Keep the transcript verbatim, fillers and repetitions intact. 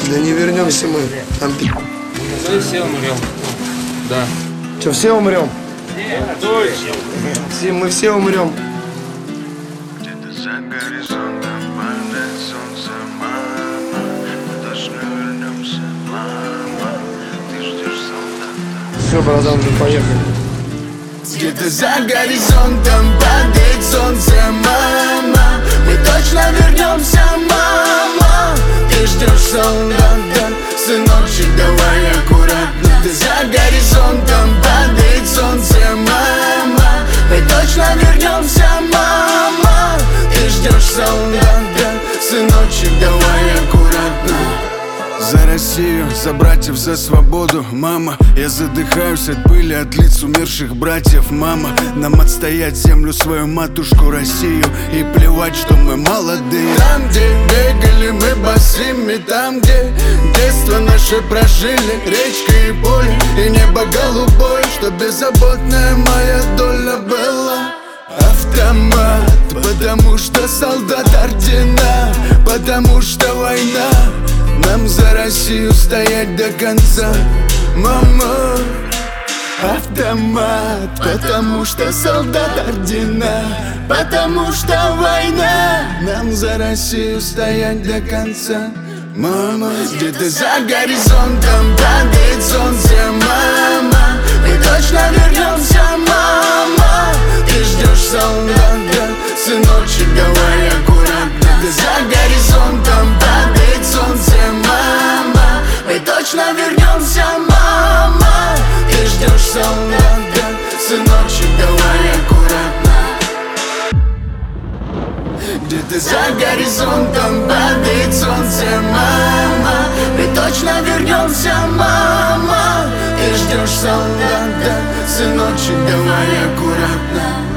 Да не вернемся мы. Там пи... Мы все умрем. Да. Че, все умрем? Нет, точно. Все, мы все умрем. Где-то за горизонтом падает солнце, мама. Мы точно вернемся, мама. Ты ждешь солдата. Все, братан, уже поехали. Где-то за горизонтом падает солнце, мама. Мы точно вернемся, мама. Ты ждешь солдата, сыночек, давай аккуратно. Ты за горизонтом падает солнце, мама. Мы точно вернемся, мама. Ты ждешь солдата, сыночек, давай аккуратно. За Россию, за братьев, за свободу, мама. Я задыхаюсь от пыли, от лиц умерших братьев, мама. Нам отстоять землю, свою матушку Россию. И плевать, что мы молодые. Там, где бегали мы босыми, там, где детство наше прожили, речка и поле, и небо голубое, что беззаботная моя доля была. Автомат, потому что солдат ордена, потому что война. Нам за Россию стоять до конца, мама. Автомат, потому что солдат ордена, потому что война. Нам за Россию стоять до конца, мама. Где-то за горизонтом падает солнце, мама. Мы точно вернемся, мама. Ты ждешь солдата, сыночек, давай аккуратно. Ты за горизонтом падает солнце, мама. Мы точно вернемся, мама. Ты ждешь солдата, сыночек, давай аккуратно. Где-то за горизонтом падает солнце, мама. Мы точно вернемся, мама. Ты ждешь солдата, сыночек, давай аккуратно.